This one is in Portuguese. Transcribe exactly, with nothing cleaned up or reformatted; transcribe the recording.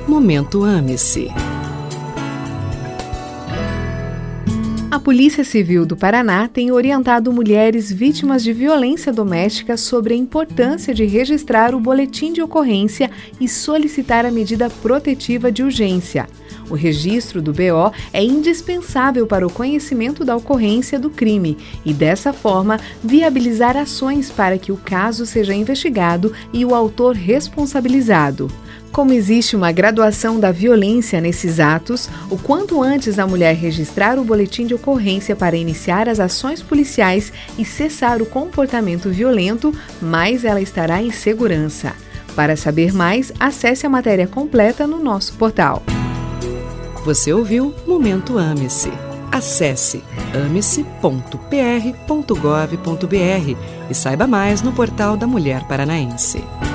Momento Ame-se. A Polícia Civil do Paraná tem orientado mulheres vítimas de violência doméstica sobre a importância de registrar o boletim de ocorrência e solicitar a medida protetiva de urgência. O registro do B O é indispensável para o conhecimento da ocorrência do crime e, dessa forma, viabilizar ações para que o caso seja investigado e o autor responsabilizado. Como existe uma graduação da violência nesses atos, o quanto antes a mulher registrar o boletim de ocorrência para iniciar as ações policiais e cessar o comportamento violento, mais ela estará em segurança. Para saber mais, acesse a matéria completa no nosso portal. Você ouviu Momento Ame-se. Acesse ame-se ponto p r ponto gov ponto b r e saiba mais no portal da Mulher Paranaense.